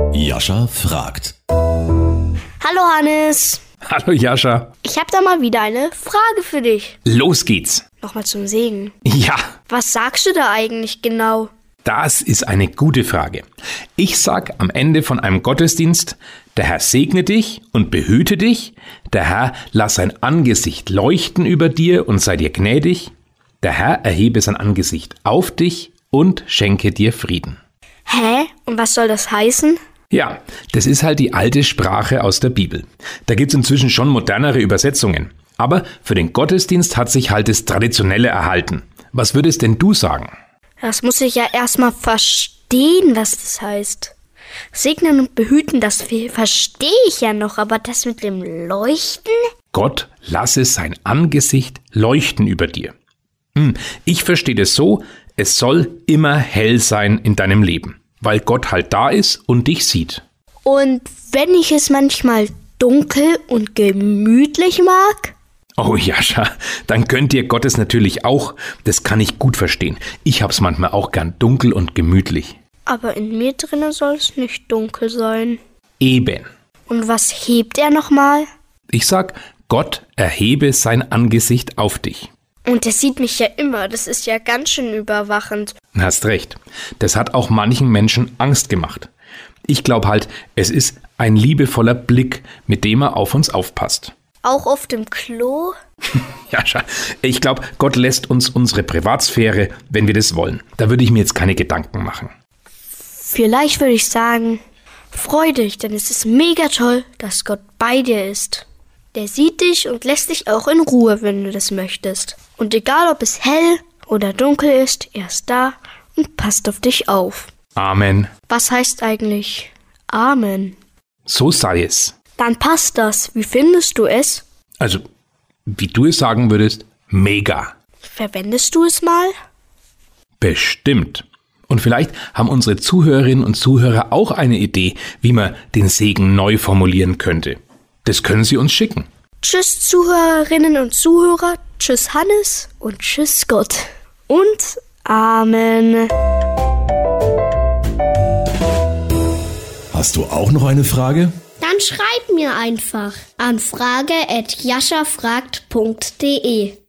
Jascha fragt. Hallo Hannes. Hallo Jascha. Ich habe da mal wieder eine Frage für dich. Los geht's. Nochmal zum Segen. Ja, Was sagst du da eigentlich genau? das ist eine gute Frage. Ich sag am Ende von einem Gottesdienst, der Herr segne dich und behüte dich, der Herr lass sein Angesicht leuchten über dir und sei dir gnädig, der Herr erhebe sein Angesicht auf dich und schenke dir Frieden. Hä? Und was soll das heißen? Ja, das ist halt die alte Sprache aus der Bibel. Da gibt's inzwischen schon modernere Übersetzungen. Aber für den Gottesdienst hat sich halt das Traditionelle erhalten. Was würdest denn du sagen? Das muss ich ja erstmal verstehen, was das heißt. Segnen und behüten, das verstehe ich ja noch, aber das mit dem Leuchten? Gott lasse sein Angesicht leuchten über dir. Ich verstehe das so, es soll immer hell sein in deinem Leben, weil Gott halt da ist und dich sieht. Und wenn ich es manchmal dunkel und gemütlich mag? Oh Jascha, dann gönnt dir Gott es natürlich auch. Das kann ich gut verstehen. Ich hab's manchmal auch gern dunkel und gemütlich. Aber in mir drinnen soll es nicht dunkel sein. Eben. Und was hebt er nochmal? Ich sag, Gott erhebe sein Angesicht auf dich. Und er sieht mich ja immer, das ist ja ganz schön überwachend. Hast recht. Das hat auch manchen Menschen Angst gemacht. Ich glaube halt, es ist ein liebevoller Blick, mit dem er auf uns aufpasst. Auch auf dem Klo? Jascha, ich glaube, Gott lässt uns unsere Privatsphäre, wenn wir das wollen. Da würde ich mir jetzt keine Gedanken machen. Vielleicht würde ich sagen, freu dich, denn es ist mega toll, dass Gott bei dir ist. Der sieht dich und lässt dich auch in Ruhe, wenn du das möchtest. Und egal, ob es hell oder dunkel ist, er ist da und passt auf dich auf. Amen. Was heißt eigentlich Amen? So sei es. Dann passt das. Wie findest du es? Also, wie du es sagen würdest, mega. Verwendest du es mal? Bestimmt. Und vielleicht haben unsere Zuhörerinnen und Zuhörer auch eine Idee, wie man den Segen neu formulieren könnte. Das können sie uns schicken. Tschüss Zuhörerinnen und Zuhörer, tschüss Hannes und tschüss Gott. Und Amen. Hast du auch noch eine Frage? Dann schreib mir einfach an frage@jaschafragt.de.